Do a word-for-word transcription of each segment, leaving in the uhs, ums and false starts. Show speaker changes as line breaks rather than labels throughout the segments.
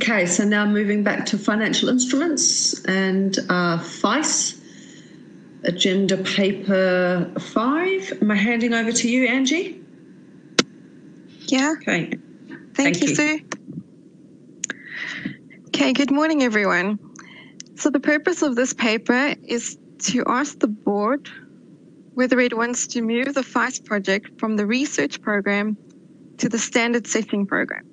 Okay, so now moving back to financial instruments and uh, F I C E, agenda paper five. Am I handing over to you, Angie?
Yeah.
Okay.
Thank,
Thank
you,
you.
Sue. Okay, good morning, everyone. So the purpose of this paper is to ask the board whether it wants to move the F I C E project from the research program to the standard setting program.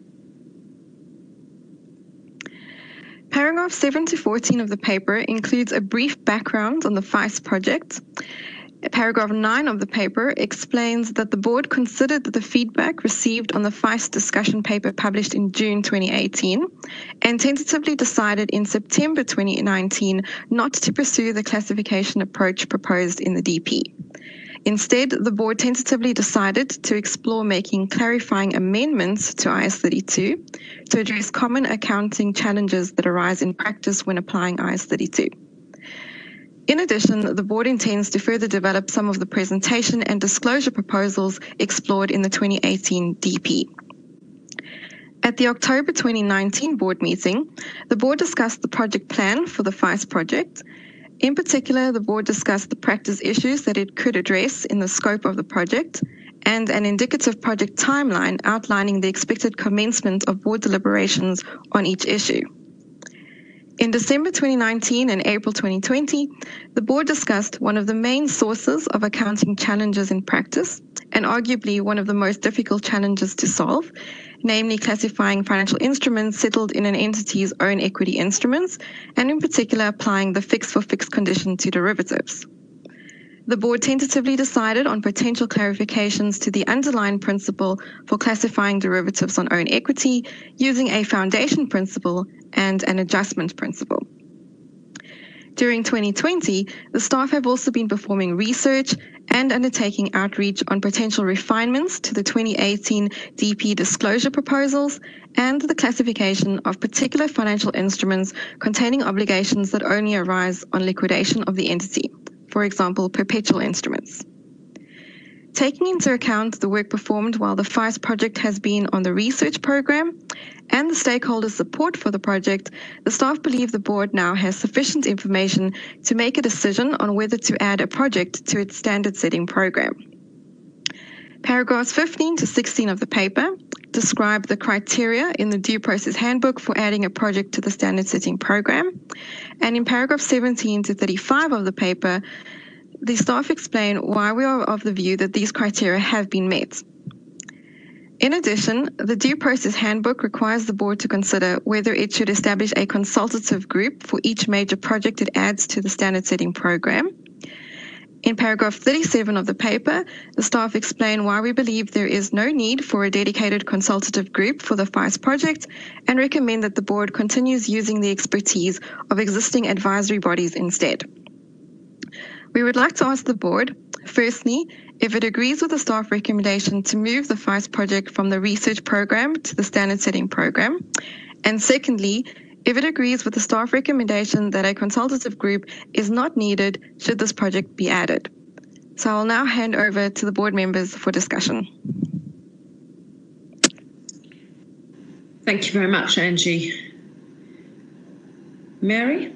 Paragraph seven to fourteen of the paper includes a brief background on the F I C E project. Paragraph nine of the paper explains that the board considered the feedback received on the F I C E discussion paper published in June twenty eighteen and tentatively decided in September twenty nineteen not to pursue the classification approach proposed in the D P. Instead, the board tentatively decided to explore making clarifying amendments to I A S thirty-two to address common accounting challenges that arise in practice when applying I A S thirty-two. In addition, the board intends to further develop some of the presentation and disclosure proposals explored in the twenty eighteen D P. At the October twenty nineteen board meeting, the board discussed the project plan for the F I C E project. In particular, the board discussed the practice issues that it could address in the scope of the project and an indicative project timeline outlining the expected commencement of board deliberations on each issue. In December twenty nineteen and April twenty twenty, the board discussed one of the main sources of accounting challenges in practice, and arguably one of the most difficult challenges to solve, namely classifying financial instruments settled in an entity's own equity instruments, and in particular applying the fixed for fixed condition to derivatives. The board tentatively decided on potential clarifications to the underlying principle for classifying derivatives on own equity using a foundation principle and an adjustment principle. During twenty twenty, the staff have also been performing research and undertaking outreach on potential refinements to the twenty eighteen D P disclosure proposals and the classification of particular financial instruments containing obligations that only arise on liquidation of the entity, for example, perpetual instruments. Taking into account the work performed while the F I C E project has been on the research program and the stakeholder support for the project, the staff believe the board now has sufficient information to make a decision on whether to add a project to its standard setting program. Paragraphs fifteen to sixteen of the paper describe the criteria in the due process handbook for adding a project to the standard setting program. And in paragraph seventeen to thirty-five of the paper, the staff explain why we are of the view that these criteria have been met. In addition, the due process handbook requires the board to consider whether it should establish a consultative group for each major project it adds to the standard setting program. In paragraph thirty-seven of the paper, the staff explain why we believe there is no need for a dedicated consultative group for the F I C E project and recommend that the board continues using the expertise of existing advisory bodies instead. We would like to ask the board, firstly, if it agrees with the staff recommendation to move the F I C E project from the research program to the standard setting program, and secondly, if it agrees with the staff recommendation that a consultative group is not needed should this project be added. So I'll now hand over to the board members for discussion.
Thank you very much, Angie. Mary?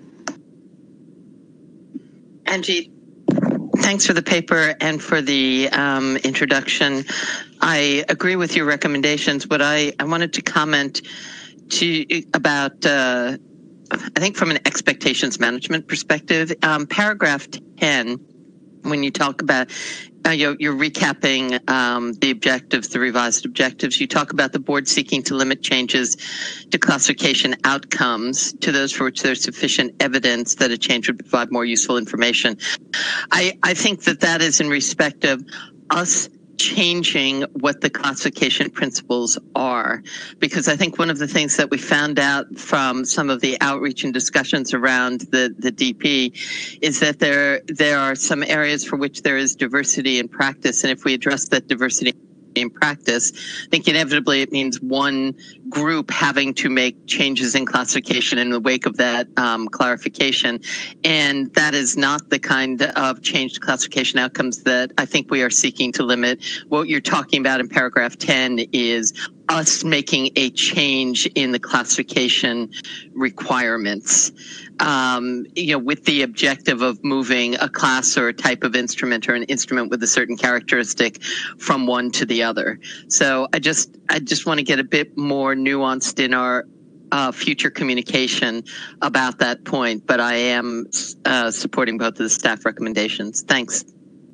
Angie, thanks for the paper and for the um, introduction. I agree with your recommendations, but I, I wanted to comment to about, uh, I think from an expectations management perspective, um, paragraph ten, when you talk about, uh, you're, you're recapping um, the objectives, the revised objectives, you talk about the board seeking to limit changes to classification outcomes to those for which there's sufficient evidence that a change would provide more useful information. I, I think that that is in respect of us changing what the classification principles are, because I think one of the things that we found out from some of the outreach and discussions around the, the D P is that there there are some areas for which there is diversity in practice, and if we address that diversity in practice, I think inevitably it means one group having to make changes in classification in the wake of that um, clarification. And that is not the kind of changed classification outcomes that I think we are seeking to limit. What you're talking about in paragraph ten is us making a change in the classification requirements, um, you know, with the objective of moving a class or a type of instrument or an instrument with a certain characteristic from one to the other. So I just, I just want to get a bit more nuanced in our uh, future communication about that point, but I am uh, supporting both of the staff recommendations. Thanks.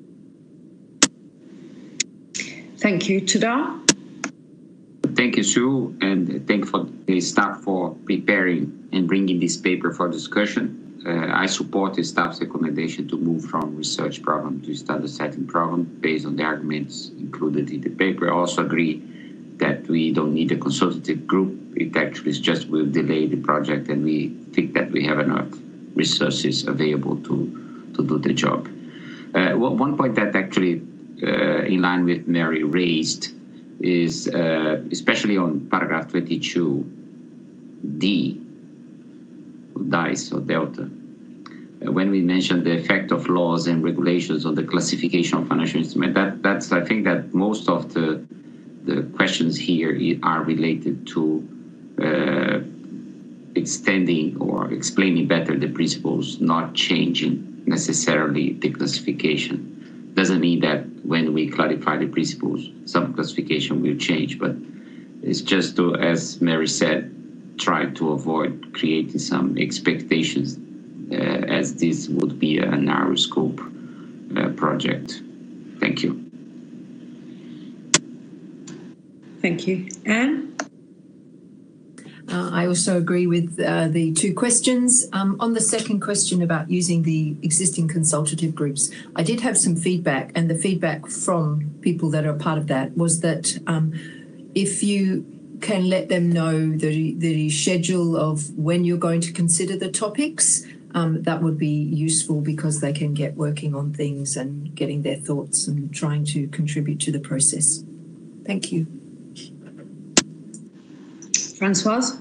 Thank you. Tudor?
Thank you, Sue, and thank for the staff for preparing and bringing this paper for discussion. Uh, I support the staff's recommendation to move from research program to standard setting program based on the arguments included in the paper. I also agree that we don't need a consultative group. It actually just will delay the project, and we think that we have enough resources available to, to do the job. Uh, well, one point that actually, uh, in line with Mary raised, is uh, especially on paragraph twenty-two D, DICE or Delta, uh, when we mention the effect of laws and regulations on the classification of financial instruments, that, that's, I think that most of the, the questions here are related to uh, extending or explaining better the principles, not changing necessarily the classification. Doesn't mean that when we clarify the principles, some classification will change, but it's just to, as Mary said, try to avoid creating some expectations uh, as this would be a narrow scope uh, project. Thank you.
Thank you. Anne?
Uh, I also agree with uh, the two questions. Um, on the second question about using the existing consultative groups, I did have some feedback, and the feedback from people that are part of that was that um, if you can let them know the, the schedule of when you're going to consider the topics, um, that would be useful because they can get working on things and getting their thoughts and trying to contribute to the process. Thank you.
Francoise?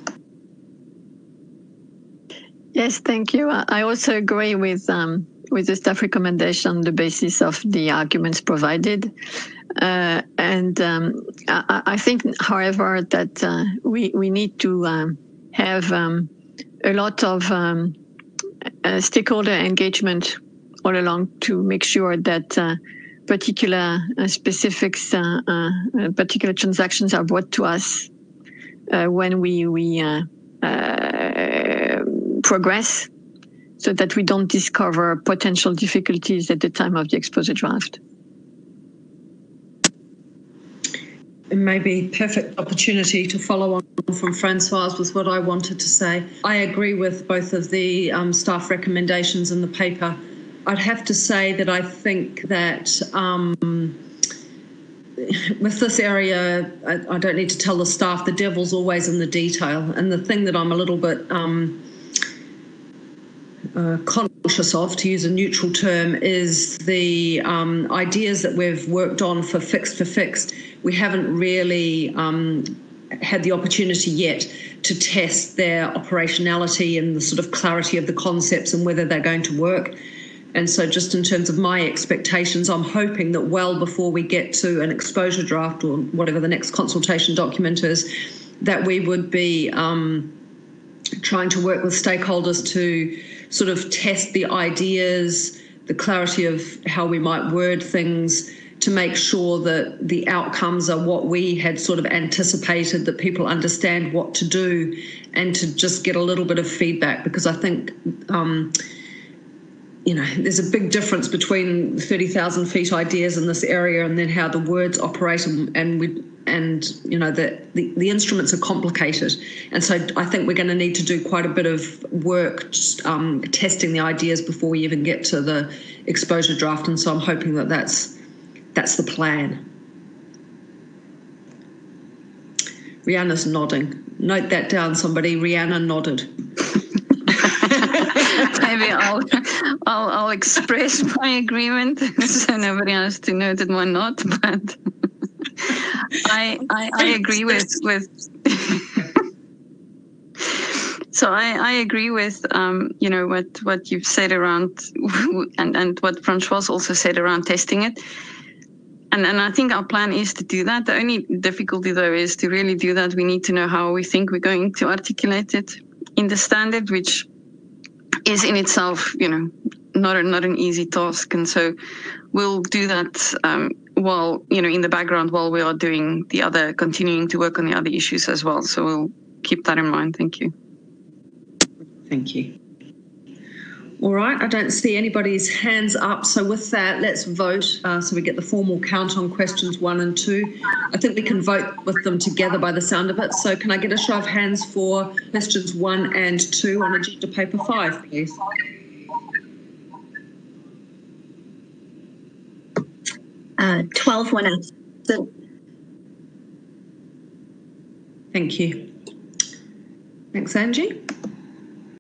Yes, thank you. I also agree with um, with the staff recommendation on the basis of the arguments provided. Uh, and um, I, I think, however, that uh, we, we need to um, have um, a lot of um, uh, stakeholder engagement all along to make sure that uh, particular uh, specifics, uh, uh, particular transactions are brought to us Uh, when we we uh, uh, progress, so that we don't discover potential difficulties at the time of the exposure draft.
It may be perfect opportunity to follow on from Francoise with what I wanted to say. I agree with both of the um, staff recommendations in the paper. I'd have to say that I think that um, with this area, I, I don't need to tell the staff, the devil's always in the detail. And the thing that I'm a little bit um, uh, conscious of, to use a neutral term, is the um, ideas that we've worked on for fixed for fixed. We haven't really um, had the opportunity yet to test their operationality and the sort of clarity of the concepts and whether they're going to work. And so just in terms of my expectations, I'm hoping that well before we get to an exposure draft or whatever the next consultation document is, that we would be um, trying to work with stakeholders to sort of test the ideas, the clarity of how we might word things, to make sure that the outcomes are what we had sort of anticipated, that people understand what to do, and to just get a little bit of feedback, because I think um, you know, there's a big difference between thirty thousand feet ideas in this area and then how the words operate, and, and we and you know the, the the instruments are complicated, and so I think we're going to need to do quite a bit of work just, um, testing the ideas before we even get to the exposure draft, and so I'm hoping that that's that's the plan. Rihanna's nodding. Note that down, somebody. Rihanna nodded.
Maybe I'll, I'll I'll express my agreement so nobody has to know that one not. But I, I I agree with with. So I, I agree with um, you know what what you've said around and and what Francoise also said around testing it. and, and I think our plan is to do that. The only difficulty, though, is to really do that, we need to know how we think we're going to articulate it in the standard, which is in itself, you know, not a, not an easy task. And so we'll do that um, while, you know, in the background while we are doing the other, continuing to work on the other issues as well. So we'll keep that in mind. Thank you.
Thank you. All right, I don't see anybody's hands up. So with that, let's vote uh, so we get the formal count on questions one and two. I think we can vote with them together by the sound of it. So can I get a show of hands for questions one and two on agenda paper five, please?
Uh, twelve one absent.
Thank you. Thanks, Angie.